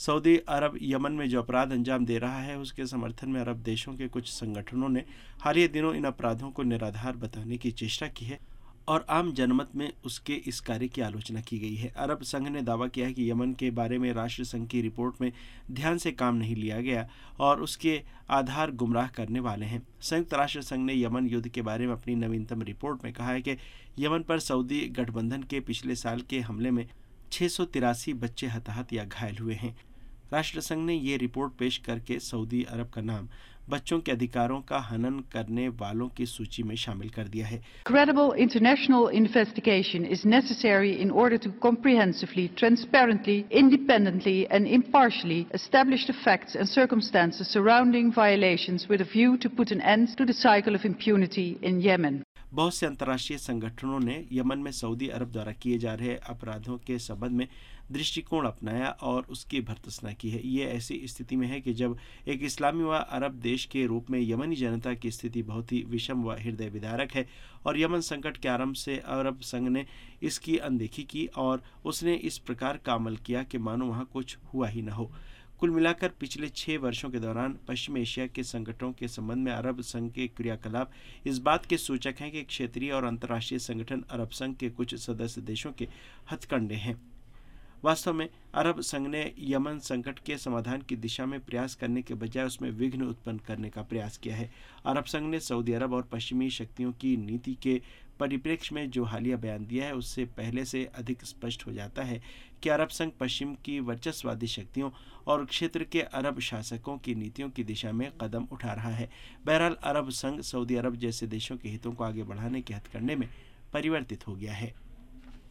Saudi अरब Yemen में जो अपराध अंजाम दे रहा है उसके समर्थन में अरब देशों के कुछ संगठनों ने हालिया दिनों इन अपराधों को निराधार बताने की चेष्टा की है और आम जनमत में उसके इस कार्य की आलोचना की गई है। अरब संघ ने दावा किया है कि यमन के बारे में राष्ट्र संघ की रिपोर्ट में ध्यान से काम नहीं लिया गया और उसके आधार गुमराह करने वाले हैं। संयुक्त राष्ट्र संघ ने यमन युद्ध के बारे में अपनी नवीनतम रिपोर्ट में कहा है कि यमन पर सऊदी गठबंधन के पिछले साल के हमले में 683 बच्चे हताहत या घायल हुए हैं। राष्ट्र संघ ने ये रिपोर्ट पेश करके सऊदी अरब का नाम बच्चों के अधिकारों का हनन करने वालों की सूची में शामिल कर दिया है। Credible international investigation is necessary in order to comprehensively, transparently, independently and impartially establish the facts and circumstances surrounding violations with a view to put an end to the cycle of impunity in Yemen. बहुत से अंतर्राष्ट्रीय संगठनों ने Yemen में Saudi अरब द्वारा किए जा रहे अपराधों के संबंध में दृष्टिकोण अपनाया और उसकी भर्त्सना की है। ये ऐसी स्थिति में है कि जब एक इस्लामी व अरब देश के रूप में यमनी जनता की स्थिति बहुत ही विषम व हृदय विदारक है और यमन संकट के आरंभ से अरब संघ ने इसकी अनदेखी की और उसने इस प्रकार का अमल किया कि मानो वहाँ कुछ हुआ ही न हो। कुल मिलाकर पिछले 6 वर्षों के दौरान पश्चिम एशिया के संकटों के संबंध में अरब संघ के क्रियाकलाप इस बात के सूचक हैं कि क्षेत्रीय और अंतर्राष्ट्रीय संगठन अरब संघ के कुछ सदस्य देशों के हथकंडे हैं। वास्तव में अरब संघ ने यमन संकट के समाधान की दिशा में प्रयास करने के बजाय उसमें विघ्न उत्पन्न करने का प्रयास किया है। अरब संघ ने सऊदी अरब और पश्चिमी शक्तियों की नीति के परिप्रेक्ष्य में जो हालिया बयान दिया है उससे पहले से अधिक स्पष्ट हो जाता है कि अरब संघ पश्चिम की वर्चस्ववादी शक्तियों और क्षेत्र के अरब शासकों की नीतियों की दिशा में कदम उठा रहा है। बहरहाल अरब संघ सऊदी अरब जैसे देशों के हितों को आगे बढ़ाने के हथकंडे में परिवर्तित हो गया है।